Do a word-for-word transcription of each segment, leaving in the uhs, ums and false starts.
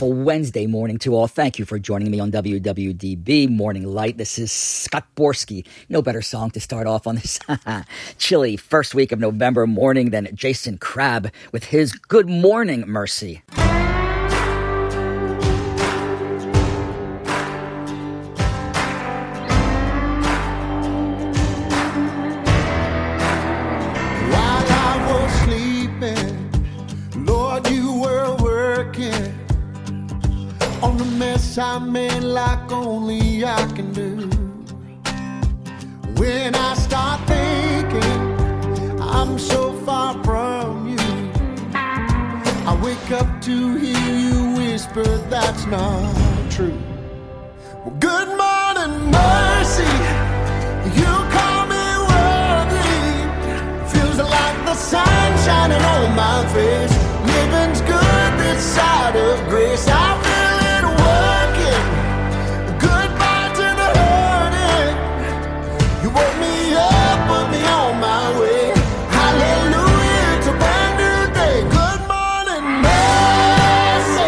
wonderful Wednesday morning to all. Thank you for joining me on W W D B Morning Light. This is Scott Borsky. No better song to start off on this chilly first week of November morning than Jason Crabb with his Good Morning, Mercy. I made like only I can do. When I start thinking I'm so far from you, I wake up to hear you whisper that's not true. Well, good morning, mercy. You call me worthy. Feels like the sun shining on my face. Living's good this side of grace. I feel goodbye to the hurting. You woke me up, put me on my way. Hallelujah, it's a brand new day. Good morning, mercy.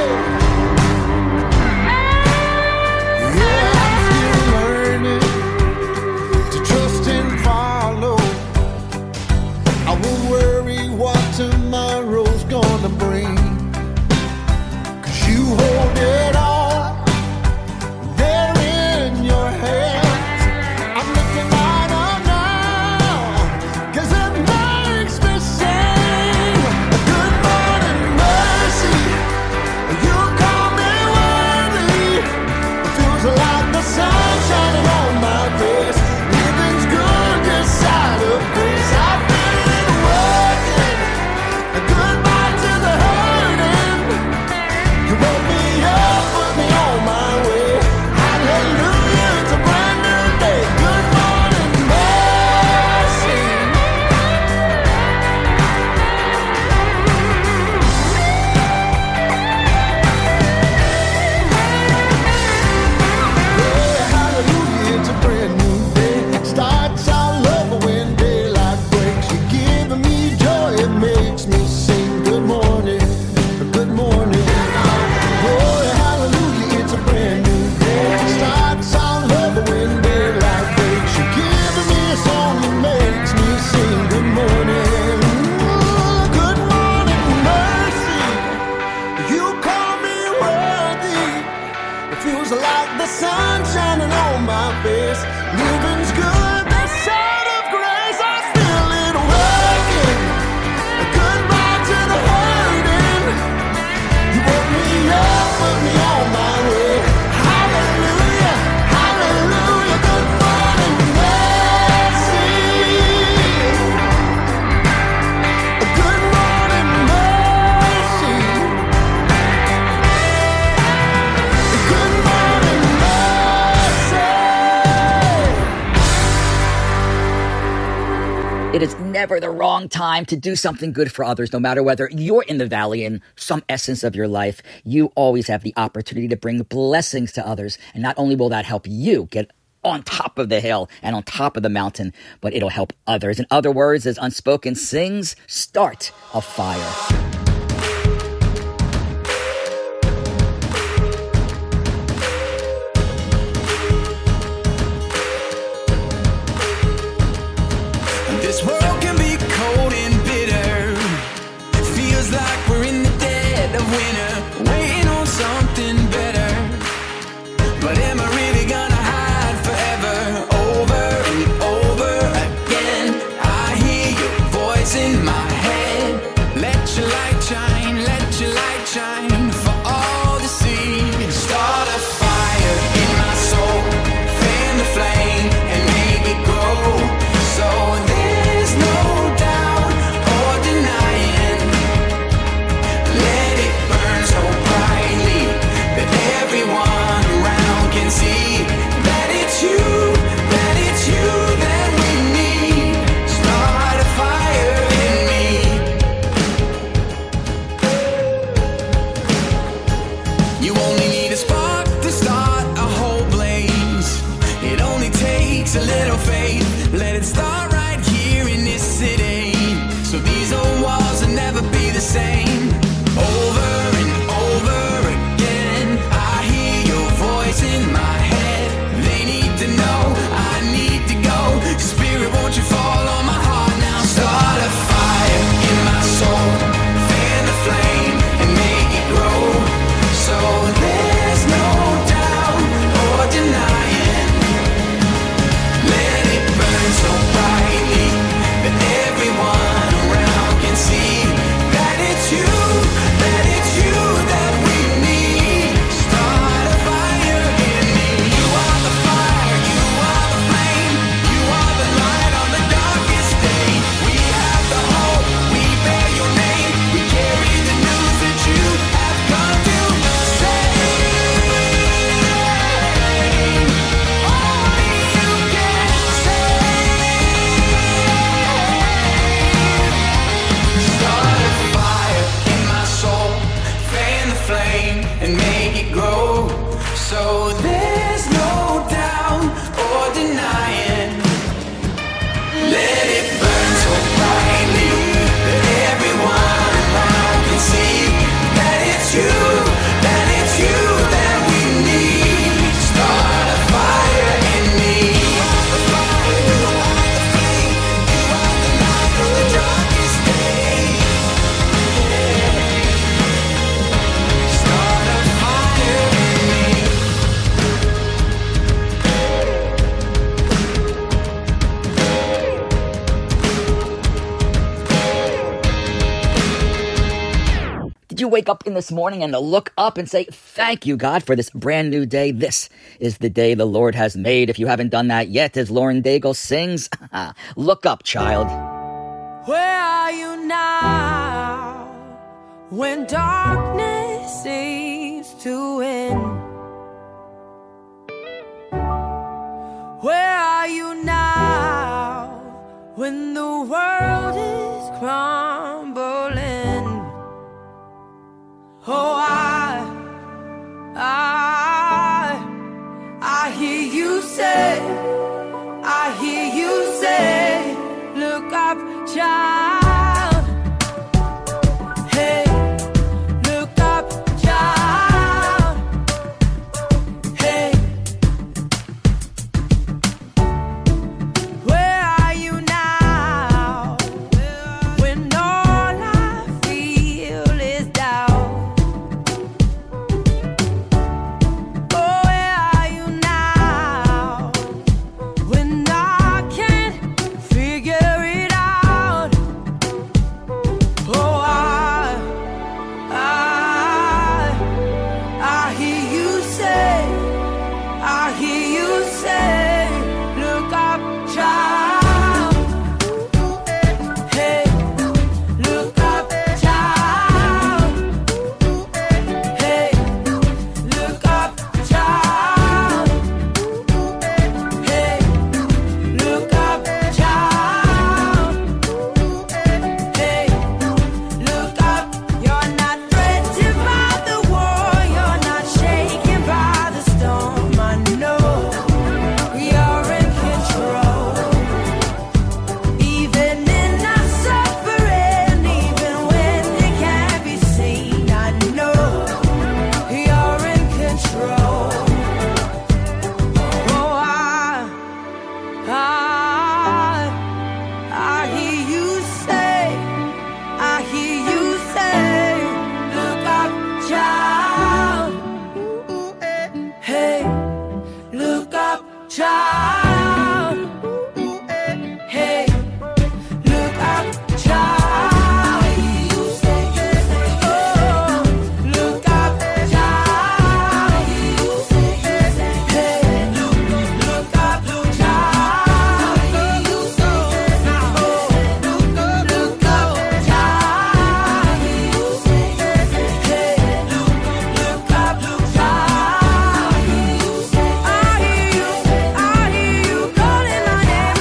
Yeah, I'm still learning to trust and follow. I won't worry what tomorrow's gonna bring, 'cause you hold it all. It is never the wrong time to do something good for others, no matter whether you're in the valley in some essence of your life. You always have the opportunity to bring blessings to others. And not only will that help you get on top of the hill and on top of the mountain, but it'll help others. In other words, as Unspoken sings, start a fire. This world can be cold and bitter. It feels like we're in the dead of winter, waiting on something better. But am I really gonna hide forever? Over and over again, I hear your voice in my head. Let your light shine, let your light shine for all to see. Start a fire in my soul, fan the flame and make it grow. So there's no doubt or denying. Let it burn so brightly that everyone around can see that it's you, that it's you that we need. Start a fire in me. You only need a spark to start a whole blaze. It only takes a little faith. Let it start right here in this city, so these old walls will never be the same. Over and over again, you wake up in this morning and to look up and say, thank you, God, for this brand new day. This is the day the Lord has made. If you haven't done that yet, as Lauren Daigle sings, look up, child. Where are you now when darkness seems to win? Where are you now when the world is crumbling? Oh, I, I, I hear you say, I hear you say, look up, child. Hey, look up, child. Hey, where are you now when all I feel is doubt? Oh, where are you now when I can't figure it out? Oh, I, I, I hear you say, I hear you say, look up, child. Hey, look up, child. Hey, look up, child. Hey, look up, child. Hey, look up. You're not threatened by the war. You're not shaken by the storm. I know you're in control. Even in our suffering, even when it can't be seen, I know you're in control. Oh, I, I, I hear you say, I hear you say, look up, child. Hey, look up, child. Hey, look up, child. Oh, look up, child. Hey, look up, child. Look up, child. Hey, look up, child. I hear you, I hear you calling my name.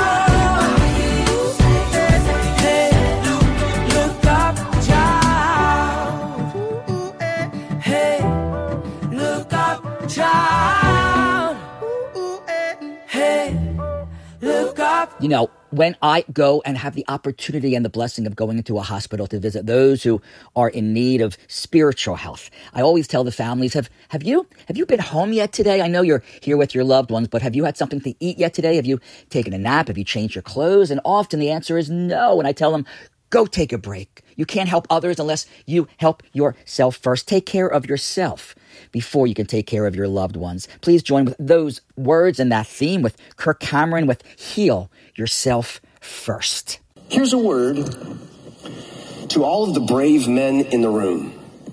Oh, hey, look up, child. Hey, look up, child. Hey, look up. You know, when I go and have the opportunity and the blessing of going into a hospital to visit those who are in need of spiritual health, I always tell the families, have have you have you been home yet today? I know you're here with your loved ones, but have you had something to eat yet today? Have you taken a nap? Have you changed your clothes? And often the answer is no. And I tell them, go take a break. You can't help others unless you help yourself first. Take care of yourself before you can take care of your loved ones. Please join with those words and that theme with Kirk Cameron with Heal Yourself First. Here's a word to all of the brave men in the room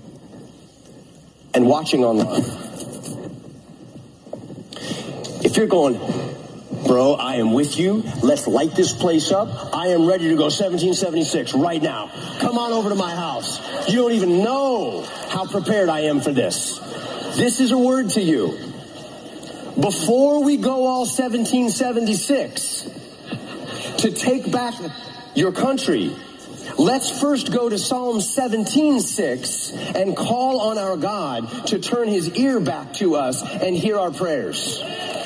and watching online. If you're going, bro, I am with you. Let's light this place up. I am ready to go seventeen seventy-six right now. Come on over to my house. You don't even know how prepared I am for this. This is a word to you. Before we go all seventeen seventy-six to take back your country, let's first go to Psalm seventeen six and call on our God to turn his ear back to us and hear our prayers.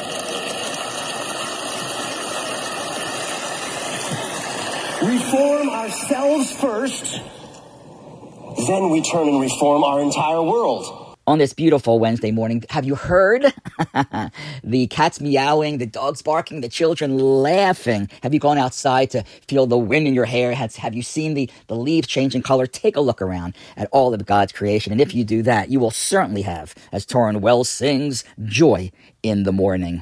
Reform ourselves first, then we turn and reform our entire world. On this beautiful Wednesday morning, have you heard the cats meowing, the dogs barking, the children laughing? Have you gone outside to feel the wind in your hair? Has, have you seen the, the leaves changing color? Take a look around at all of God's creation. And if you do that, you will certainly have, as Torrin Wells sings, joy in the morning.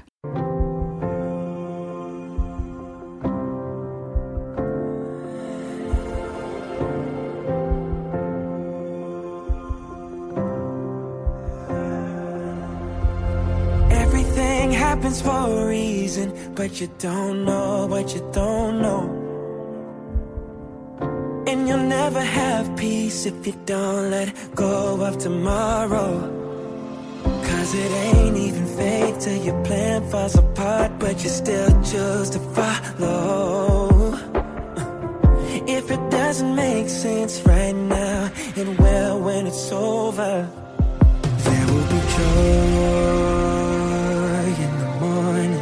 Everything happens for a reason, but you don't know what you don't know. And you'll never have peace if you don't let go of tomorrow. Cause it ain't even fake till your plan falls apart, but you still choose to follow. If it doesn't make sense right now, it will when it's over. There will be joy in the morning.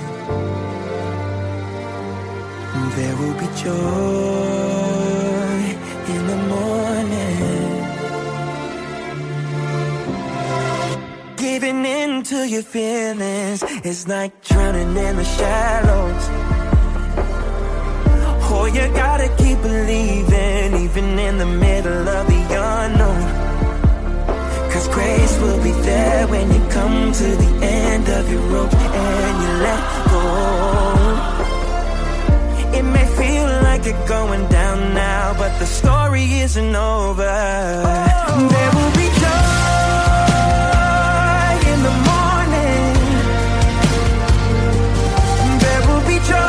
There will be joy in the morning. Giving in to your feelings is like drowning in the shallows. Oh, you gotta keep believing, even in the middle of the unknown. Cause grace will be there when you come to the end of your rope and you let go. It may feel like you're going down now, but the story isn't over. Oh. There will be joy in the morning. There will be joy.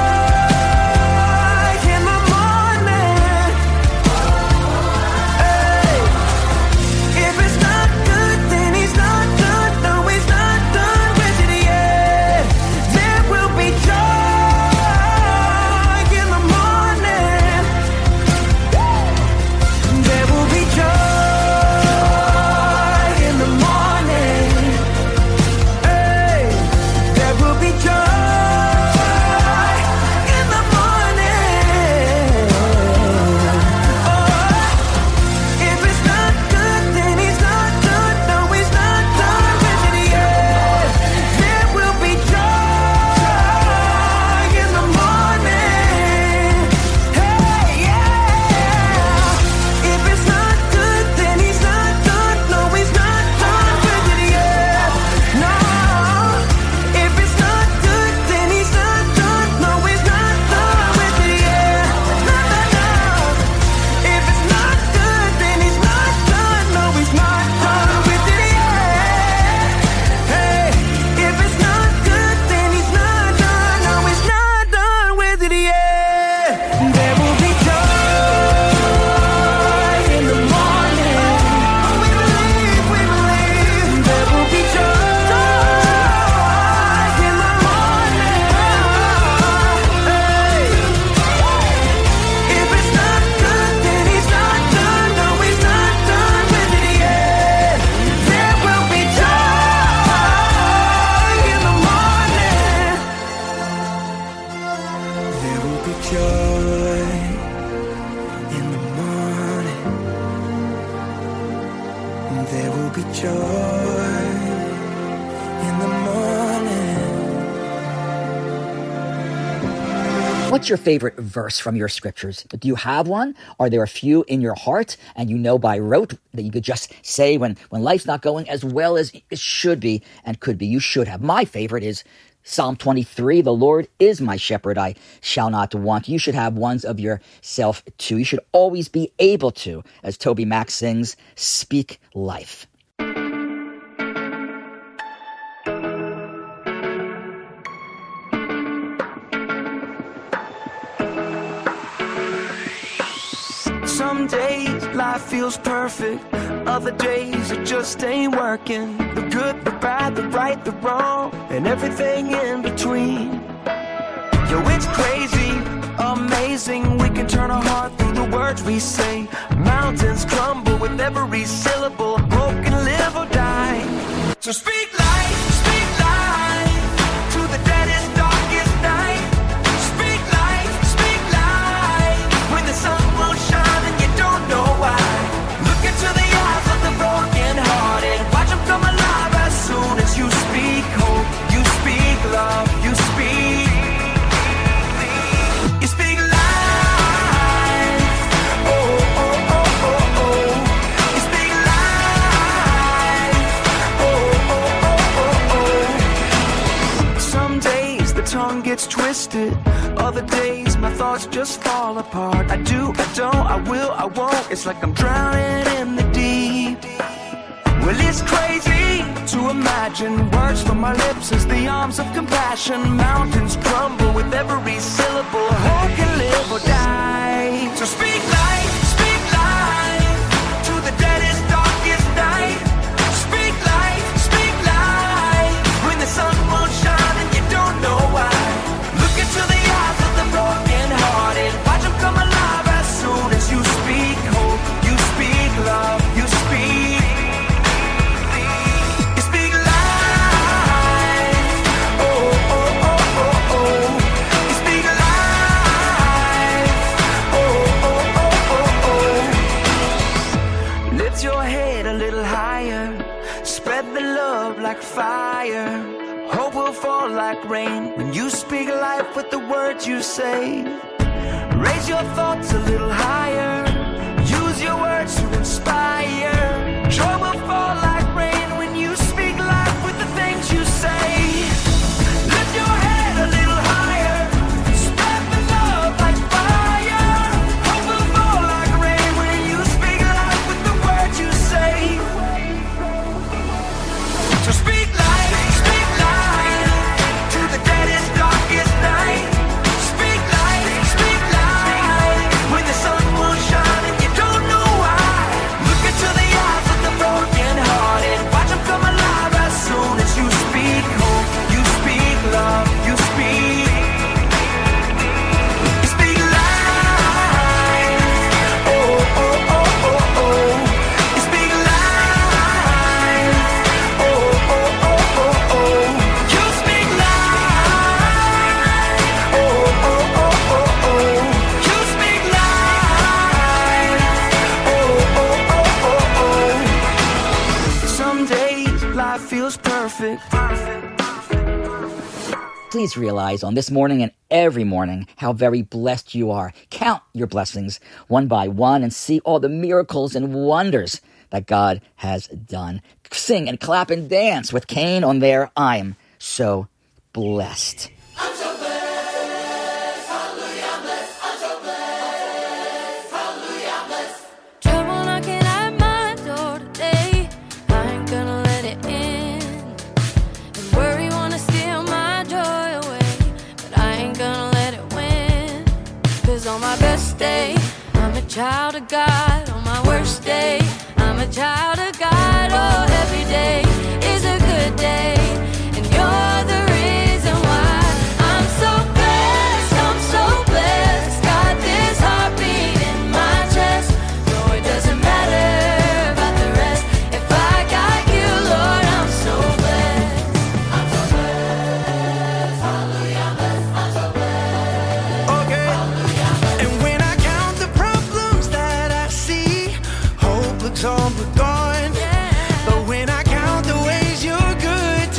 What's your favorite verse from your scriptures? Do you have one? Are there a few in your heart and you know by rote that you could just say when, when life's not going as well as it should be and could be? You should have. My favorite is Psalm twenty-three, the Lord is my shepherd, I shall not want. You should have ones of yourself too. You should always be able to, as Toby Mac sings, speak life. Some days life feels perfect, other days it just ain't working. The good, the bad, the right, the wrong, and everything in between. Yo, it's crazy, amazing, we can turn our heart through the words we say. Mountains crumble with every syllable, broken live or die. So speak life, speak life, to the deadest, darkest night. Speak life, speak life, when the sun won't shine. Look into the eyes of the broken hearted, watch them come alive as soon as you speak hope, you speak love, you speak, you speak life, oh, oh, oh, oh, oh, you speak life, oh, oh, oh, oh, oh. Some days the tongue gets twisted, other days my thoughts just fall apart. I do, I don't, I will, I won't. It's like I'm drowning in the deep. Well, it's crazy to imagine words from my lips as the arms of compassion. Mountains crumble with every syllable. Hope can live or die. So speak life, speak life to the deadest, darkest night. Speak life, speak life when the sun won't shine and you don't know why. Look into the eyes of the broken hearted. Watch them come alive as soon as you speak hope. You speak love, you speak. You speak life. Oh, oh, oh, oh, oh. You speak life. Oh, oh, oh, oh, oh. Lift your head a little higher. Spread the love like fire. Hope will fall like rain when you speak life with the words you say. Raise your thoughts a little higher. Use your words to inspire. Joy will fall like rain when you speak life with the things you say. Lift your head a little higher. Spread the love like fire. Hope will fall like rain when you speak life with the words you say. So speak life, speak life to the deadest, darkest night. Speak life, speak life when the sun won't shine and you don't know why. Look into the eyes of the broken hearted. Watch them come alive as soon as you speak hope. You speak love, you speak. You speak life. Oh, oh, oh, oh, oh. You speak life. Oh, oh, oh, oh, oh. You speak life. Oh, oh, oh, oh, oh. You speak life. Oh, oh, oh, oh, oh. Some days life feels perfect. Please realize on this morning and every morning how very blessed you are. Count your blessings one by one and see all the miracles and wonders that God has done. Sing and clap and dance with Cain on their I'm so blessed. Trouble knocking at my door today. I ain't gonna let it in. And worry wanna steal my joy away, but I ain't gonna let it win. 'Cause on my best day, I'm a child of God. On my worst day, I'm a child of God. Oh, every day is a good day, and you're the reason why I'm so blessed. I'm so blessed. Got this heartbeat in my chest. No, it doesn't matter about the rest. If I got you, Lord, I'm so blessed. I'm so blessed. Hallelujah, I'm blessed. I'm so blessed. Okay. And when I count the problems that I see, hope looks all but gone. Yeah. But when I count the ways you're good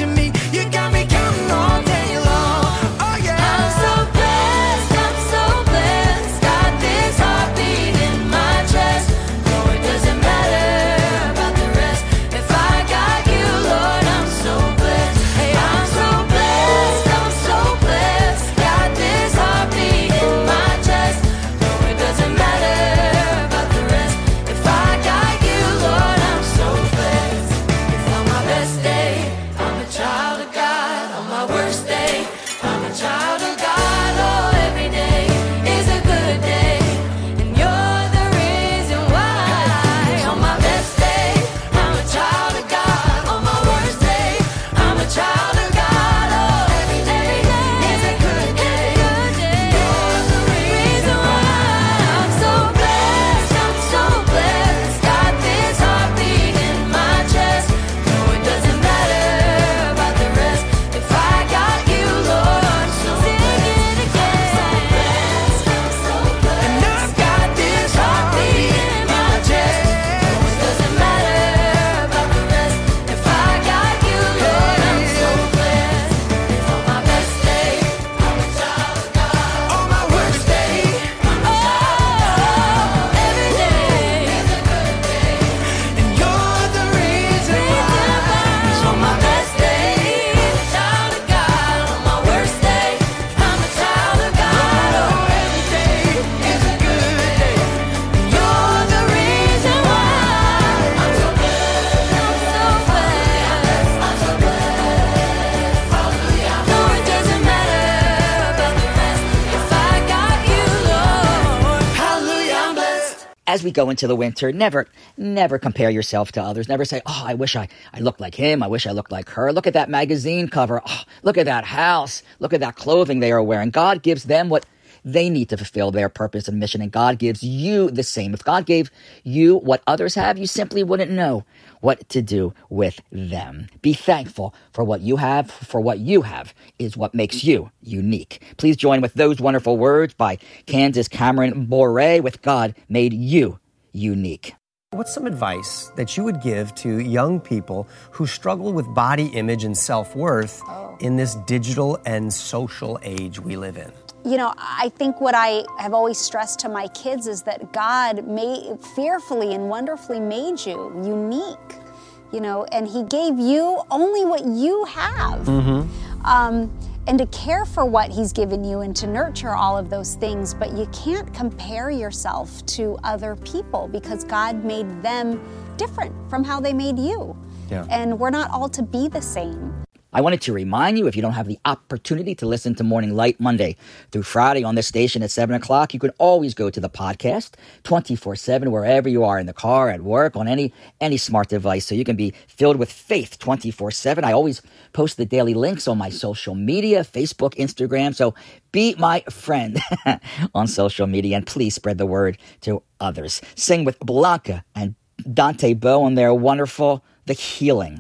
as we go into the winter, never, never compare yourself to others. Never say, oh, I wish I, I looked like him. I wish I looked like her. Look at that magazine cover. Oh, look at that house. Look at that clothing they are wearing. God gives them what they need to fulfill their purpose and mission, and God gives you the same. If God gave you what others have, you simply wouldn't know what to do with them. Be thankful for what you have, for what you have is what makes you unique. Please join with those wonderful words by Candace Cameron Bure with God Made You Unique. What's some advice that you would give to young people who struggle with body image and self-worth oh. in this digital and social age we live in? You know, I think what I have always stressed to my kids is that God made, fearfully and wonderfully made you unique, you know, and He gave you only what you have. Mm-hmm. Um, and to care for what He's given you and to nurture all of those things, but you can't compare yourself to other people because God made them different from how they made you. Yeah. And we're not all to be the same. I wanted to remind you, if you don't have the opportunity to listen to Morning Light Monday through Friday on this station at seven o'clock, you can always go to the podcast twenty-four seven, wherever you are, in the car, at work, on any any smart device, so you can be filled with faith twenty-four seven. I always post the daily links on my social media, Facebook, Instagram, so be my friend on social media, and please spread the word to others. Sing with Blanca and Dante Bowe on their wonderful The Healing.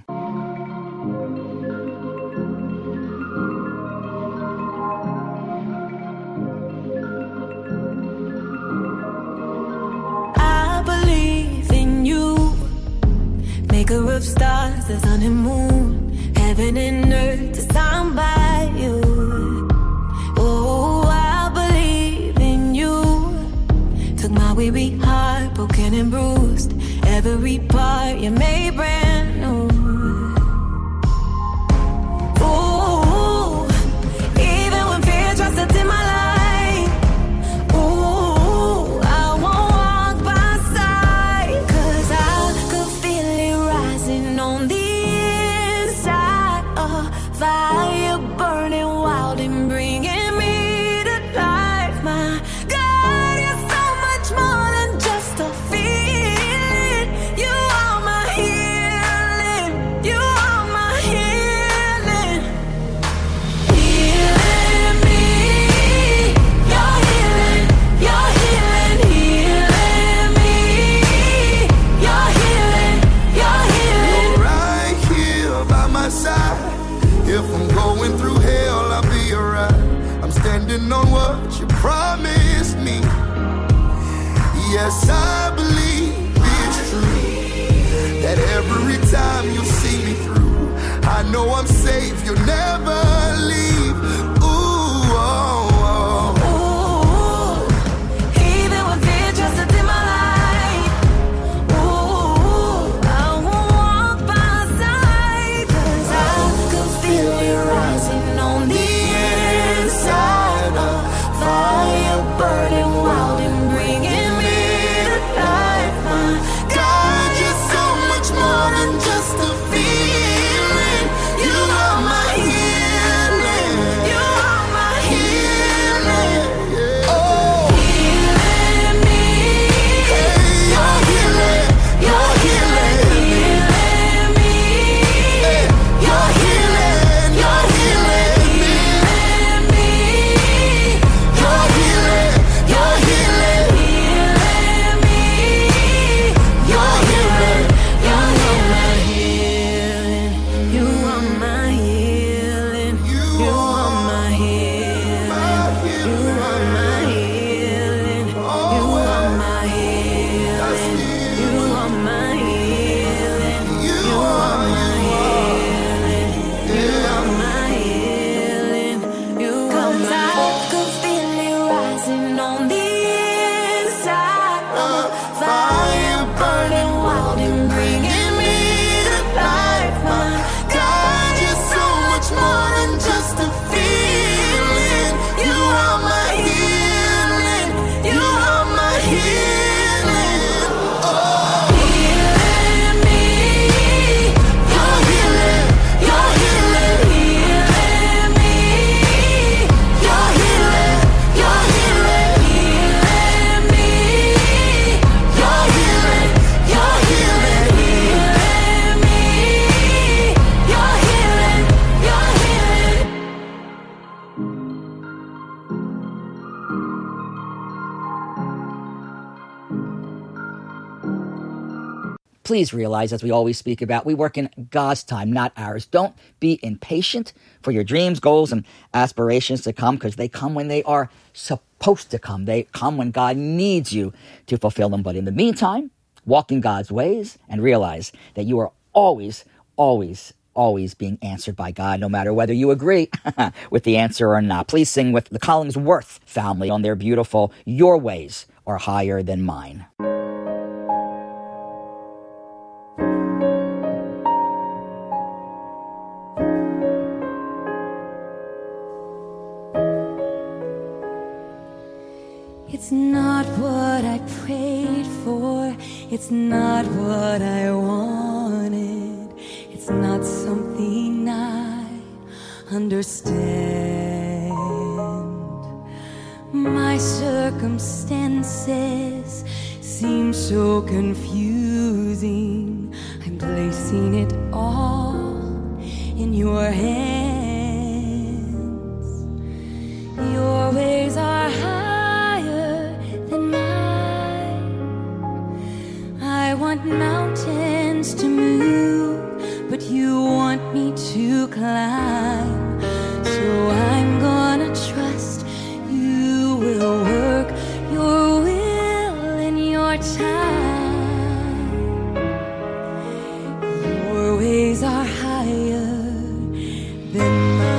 Maker of stars, the sun and moon, heaven and earth designed by you. Oh, I believe in you. Took my weary heart, broken and bruised. Every part you made brand new. Ooh, even when fear tries to dim my light. Ooh, I won't walk by sight, 'cause I could feel it rising on the inside. A fire burning wild and bringing me to life. My God, you're so much more than just a feeling. You are my healing. You are my healing. Healing me. You're healing. You're healing. Healing me. You're healing. You're healing. Right here by my side. If I'm going through hell, I'll be alright. I'm standing on what you promised me. Yes, I believe it's true that every time you see me through, I know I'm safe. You'll never leave. Ooh, oh, oh. Ooh, even when fear tries to dim my light. Ooh, I won't walk by sight, 'cause I could feel it rising on the inside. A fire burning wild and bringing me to life. My God, you're so much more than just a feeling. You are my healing. please realize, as we always speak about, we work in God's time, not ours. Don't be impatient for your dreams, goals, and aspirations to come, because they come when they are supposed to come. They come when God needs you to fulfill them. But in the meantime, walk in God's ways and realize that you are always, always, always being answered by God, no matter whether you agree with the answer or not. Please sing with the Collingsworth family on their beautiful "Your Ways Are Higher Than Mine." It's not what I prayed for, it's not what I wanted, it's not something I understand. My circumstances seem so confusing, I'm placing it all in your hands. Your ways are high. I want mountains to move, but you want me to climb. So I'm gonna trust you will work your will in your time. Your ways are higher than mine.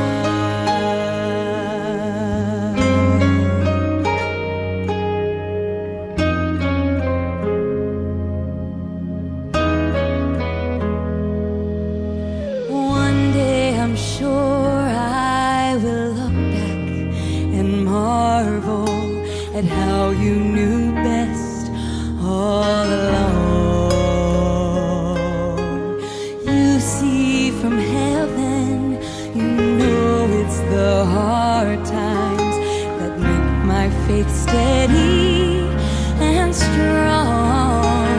At how you knew best all along. You see from heaven, you know it's the hard times that make my faith steady and strong.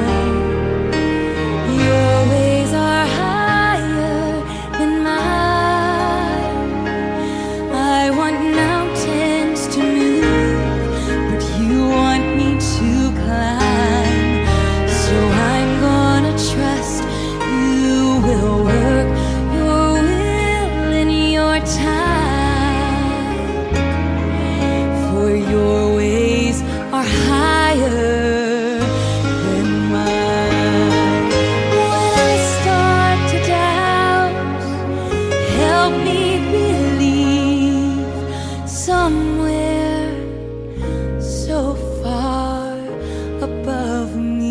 Your ways are higher than mine. I want mountains to move, you want me to climb, so I'm gonna trust you will work your will in your time. For your ways are higher than mine. When I start to doubt, help me believe somewhere so far above me.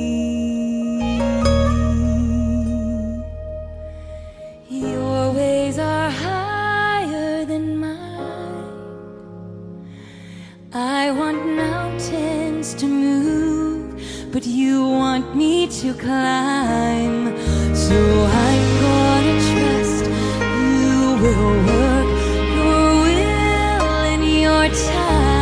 Your ways are higher than mine. I want mountains to move, but you want me to climb. So I'm gonna trust you will work your will in your time.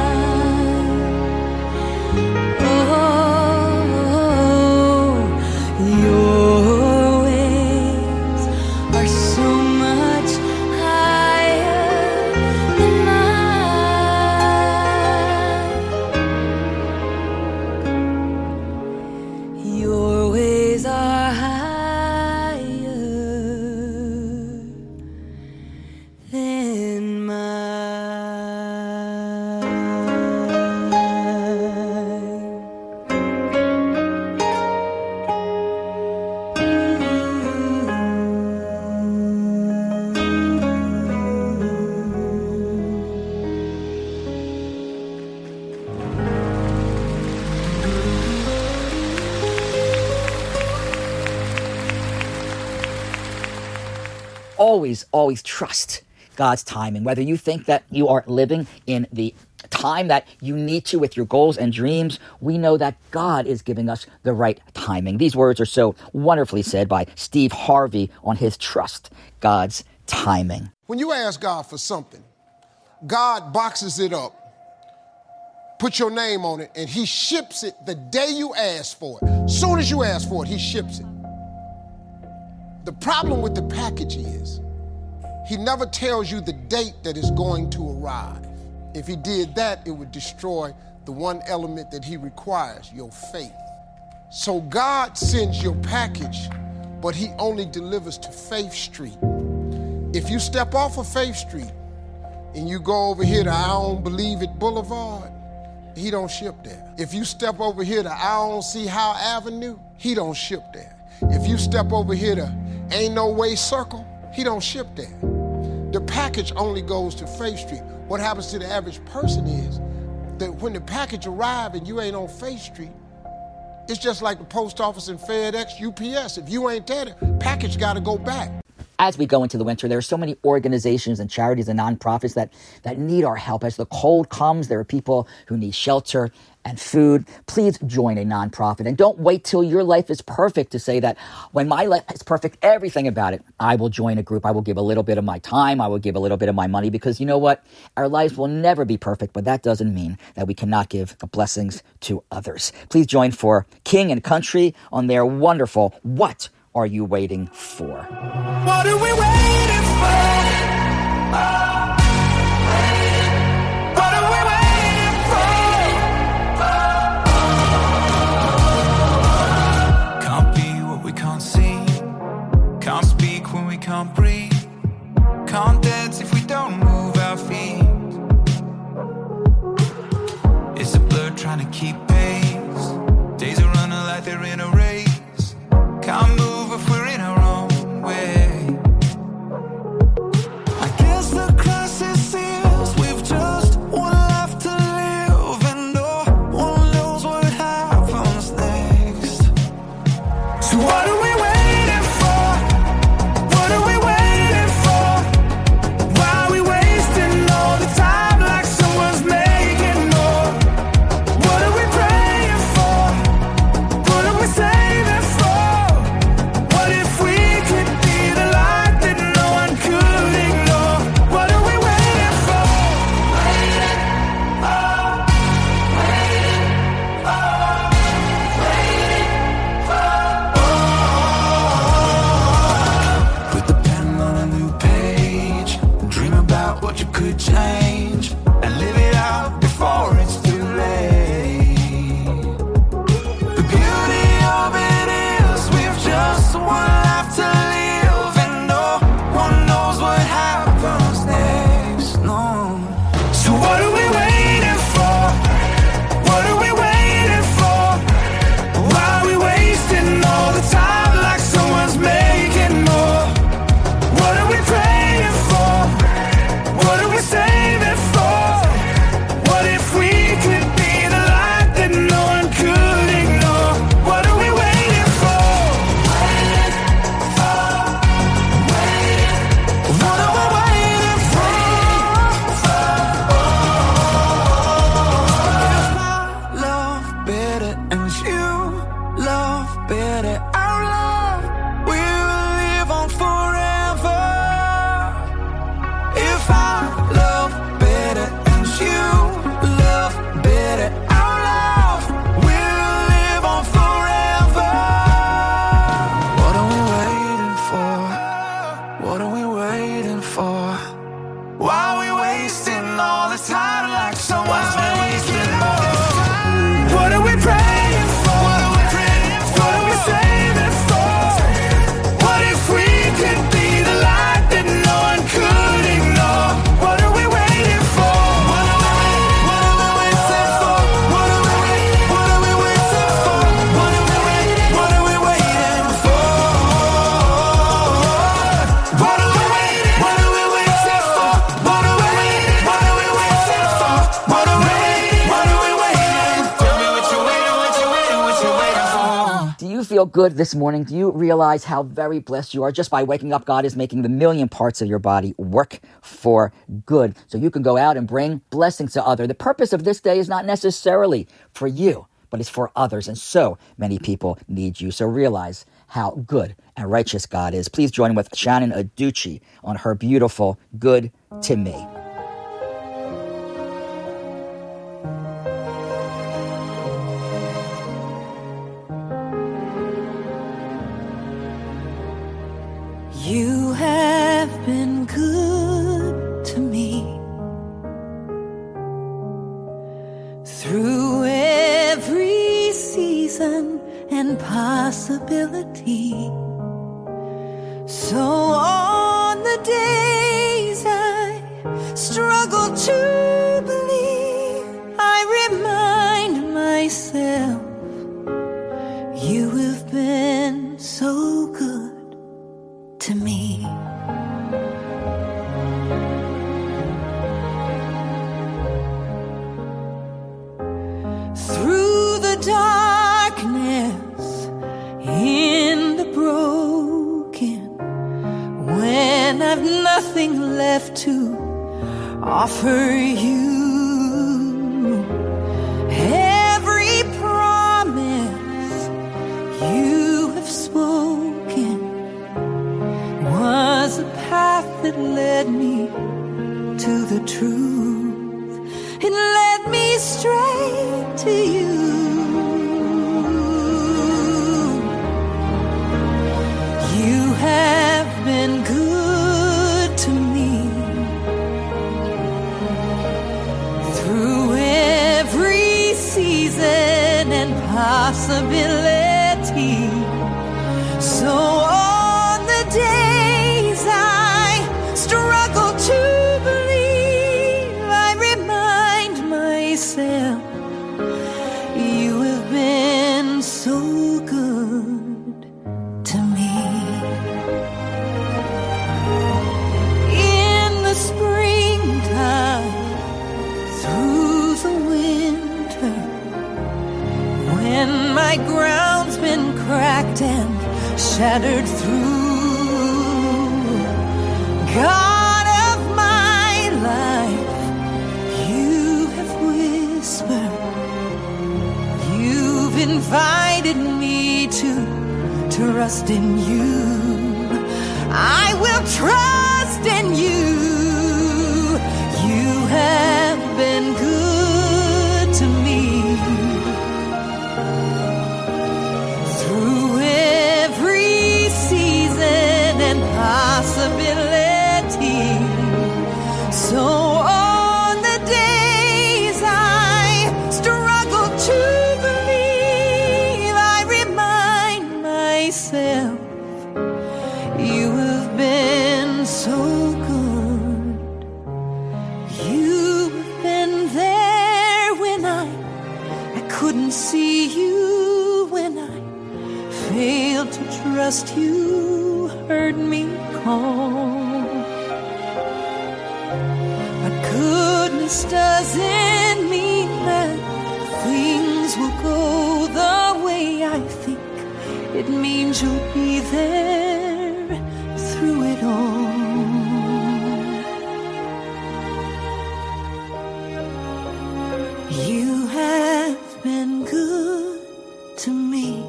Always, always trust God's timing. Whether you think that you are living in the time that you need to with your goals and dreams, we know that God is giving us the right timing. These words are so wonderfully said by Steve Harvey on his Trust God's Timing. When you ask God for something, God boxes it up, put your name on it, and he ships it the day you ask for it. Soon as you ask for it, he ships it. The problem with the package is he never tells you the date that it's going to arrive. If he did that, it would destroy the one element that he requires, your faith. So God sends your package, but he only delivers to Faith Street. If you step off of Faith Street and you go over here to I Don't Believe It Boulevard, he don't ship there. If you step over here to I Don't See How Avenue, he don't ship there. If you step over here to Ain't No Way Circle, he don't ship there. The package only goes to Faith Street. What happens to the average person is that when the package arrives and you ain't on Faith Street, it's just like the post office and FedEx, U P S. If you ain't there, the package got to go back. As we go into the winter, there are so many organizations and charities and nonprofits that, that need our help. As the cold comes, there are people who need shelter and food. Please join a nonprofit. And don't wait till your life is perfect to say that when my life is perfect, everything about it, I will join a group. I will give a little bit of my time. I will give a little bit of my money, because you know what? Our lives will never be perfect, but that doesn't mean that we cannot give blessings to others. Please join for King and Country on their wonderful What Are You Waiting For? What are we waiting for? What are we waiting for? Can't be what we can't see. Can't speak when we can't breathe. Can't dance if we don't move our feet. It's a blur trying to keep pace. Days are running like they're in a race. Can't move if we're in our own way. I guess the crisis is we've just one life to live, and no one knows what happens next. So what are we waiting for? What are we waiting for? Why are we wasting all the time like someone's making more? What are we praying for? What are we saving for? What if we could be the light that no one could ignore? What are we waiting for? Put the pen on a new page. Dream about what you could change and live it out before it's too late. The beauty of it is we've just one life to live, and no one knows what happens next. No. So what are we waiting for? What are we waiting for? Why are we wasting all the time like someone's making more? What are we praying for? What are we saving for? What if we could be the light that no one could ignore? What are we waiting for? What are we waiting for? If I love better and you love better, our love will live on forever. If I love better and you love better, our love will live on forever. What are we waiting for? What are we waiting for? Why are we wasting all the time like someone's wasting more? What are we praying for? What are we praying for? What are we saving for? What if we could be the light that no one could ignore? What are we waiting for? What are we waiting for? What are we waiting for? What are we waiting for? What are we waiting? What are we waiting for? What are we waiting? What are we waiting for? What are we waiting? What are we waiting for? What are we waiting? What are we waiting? Tell me what you're waiting, what you're waiting, what you're waiting for. Do you feel good this morning? Do you realize how very blessed you are? Just by waking up, God is making the million parts of your body work for good, so you can go out and bring blessings to others. The purpose of this day is not necessarily for you, but it's for others, and so many people need you. So realize how good and righteous God is. Please join with Shannon Aducci on her beautiful Good to Me. You have been good to me through every season and when I've nothing left to offer you. Every promise you have spoken was a path that led me to the truth. It led me straight to you. You have been good to me through every season and possibility. So on the days I struggle to believe, I remind myself you have been so good to me. In the springtime, through the winter, when my ground's been cracked and shattered through, God of my life, you have whispered, you've invited me to trust in you. I will trust in you. You have been good to me through every season and possibility. So on the days I struggle to believe, I remind myself you have been so good. You've been there when I, I couldn't see you, when I failed to trust you, heard me call. But goodness doesn't mean that things will go the way I think. It means you'll be there through it all. You have been good to me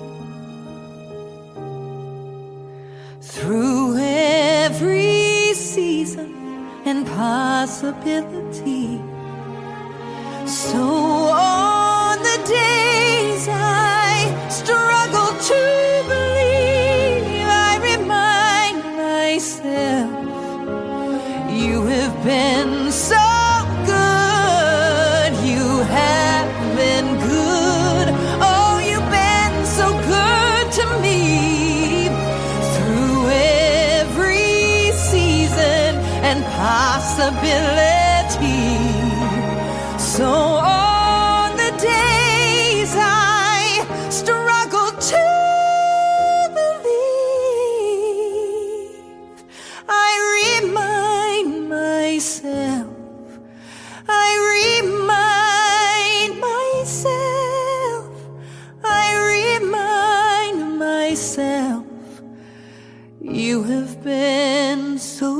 through every season and possibility. So on the days I struggle to believe, I rmind myself you have been so good. You have been good. Oh, you've been so good to me through every season and possibility. So on the days I struggle to believe, I remind myself, I remind myself, I remind myself, you have been so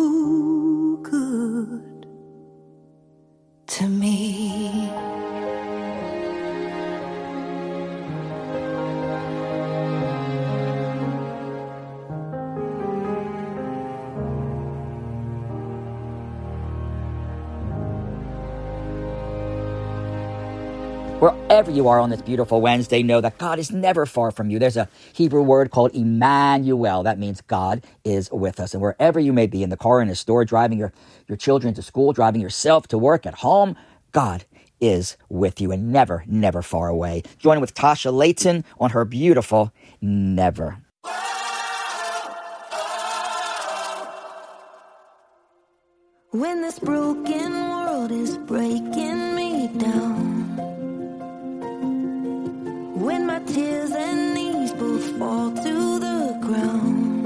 good to me. Wherever you are on this beautiful Wednesday, know that God is never far from you. There's a Hebrew word called Emmanuel. That means God is with us. And wherever you may be, in the car, in a store, driving your, your children to school, driving yourself to work, at home, God is with you and never, never far away. Joining with Tasha Layton on her beautiful Never. When this broken world is breaking me down, when my tears and knees both fall to the ground,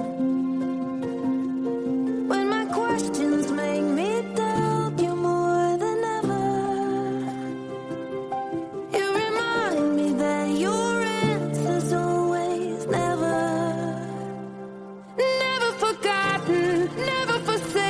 when my questions make me doubt you more than ever, you remind me that your answer's always never. Never forgotten, never forsaken.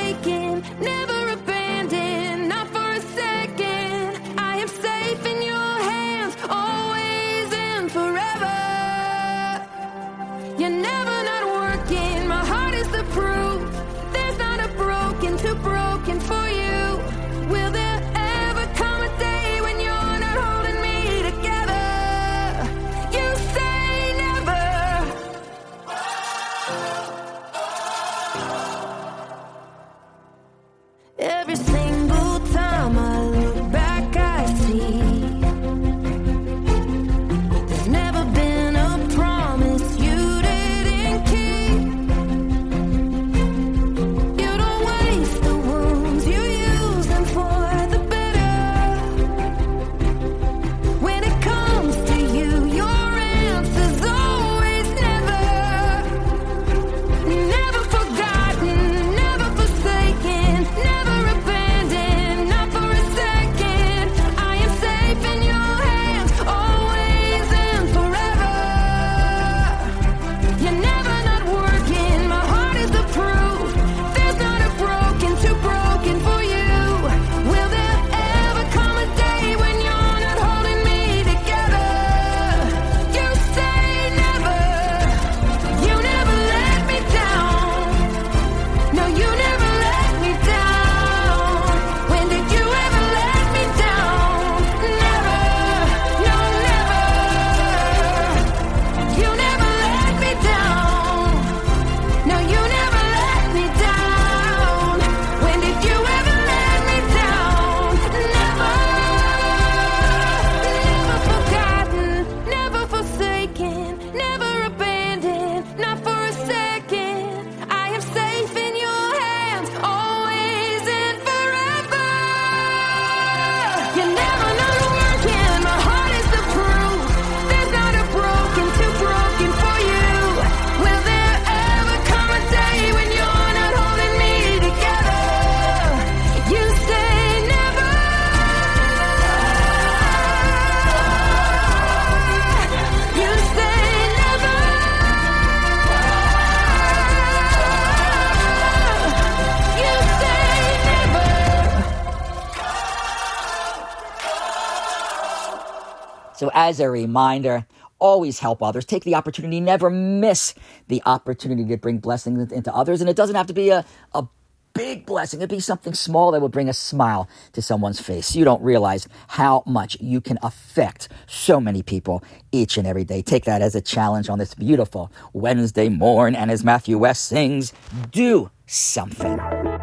So as a reminder, always help others. Take the opportunity. Never miss the opportunity to bring blessings into others. And it doesn't have to be a, a big blessing. It'd be something small that would bring a smile to someone's face. You don't realize how much you can affect so many people each and every day. Take that as a challenge on this beautiful Wednesday morn. And as Matthew West sings, do something.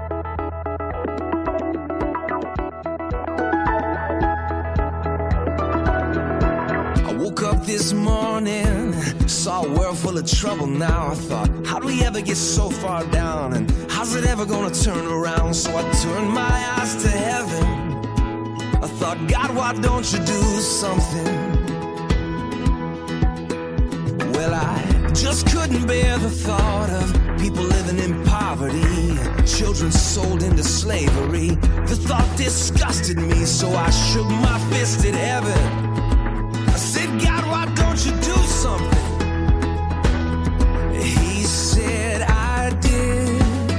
Woke up this morning, saw a world full of trouble now. I thought, how do we ever get so far down? And how's it ever gonna turn around? So I turned my eyes to heaven. I thought, God, why don't you do something? Well, I just couldn't bear the thought of people living in poverty, children sold into slavery. The thought disgusted me, so I shook my fist at heaven. I said, God, why don't you do something? He said, I did.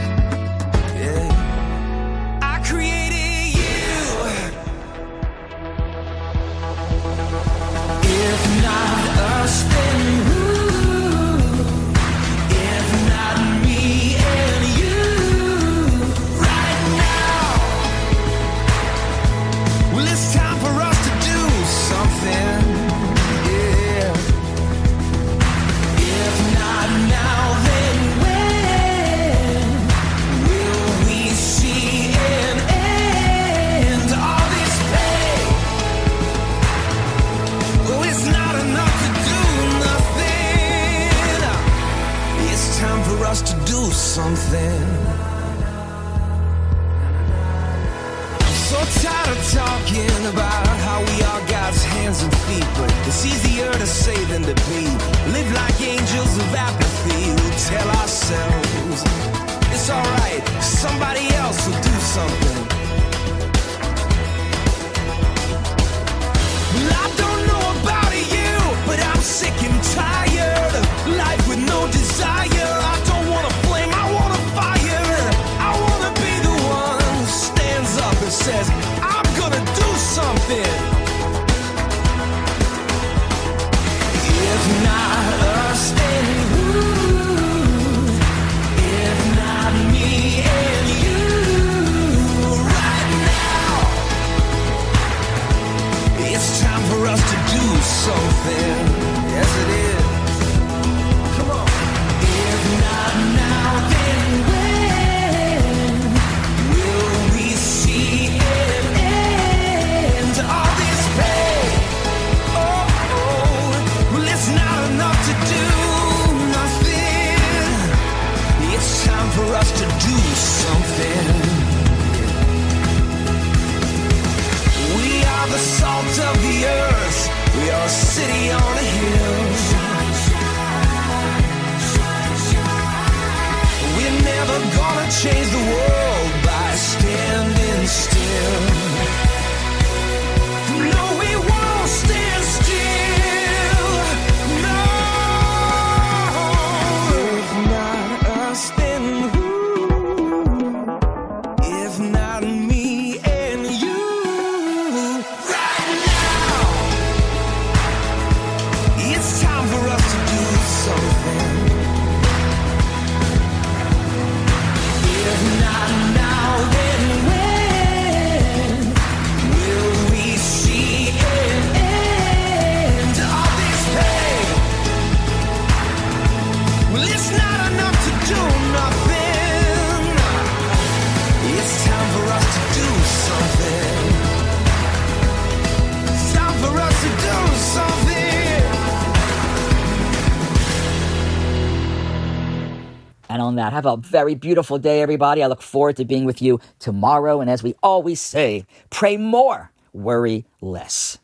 Yeah. I created you. If not us, then who? If not me and you. Right now. Well, it's time for us to do something. To do something. I'm so tired of talking about how we are God's hands and feet, but it's easier to say than to be. Live like angels of apathy. We'll tell ourselves it's alright, somebody else will do something. Well, I don't know about you, but I'm sick and tired of life with no desire. I don't want a flame, I want a fire. I want to be the one who stands up and says, I'm gonna do something. If not us, then who? If not me and you. Right now, it's time for us to do something. Yes, it is. Not now, then when will we see an end to all this pain? Oh, oh, well, it's not enough to do nothing. It's time for us to do something. We are the salt of the earth. We are a city on a hill. Never gonna change the world by standing still. No, we won't stand still. No. If not us, then who? If not me and you. Right now, it's time for us to do something. Not now, then when will we see an end to all this pain? Well, it's not enough to do nothing. It's time for us to do something. It's time for us to do something. And on that, have a very beautiful day, everybody. I look forward to being with you tomorrow. And as we always say, pray more, worry less.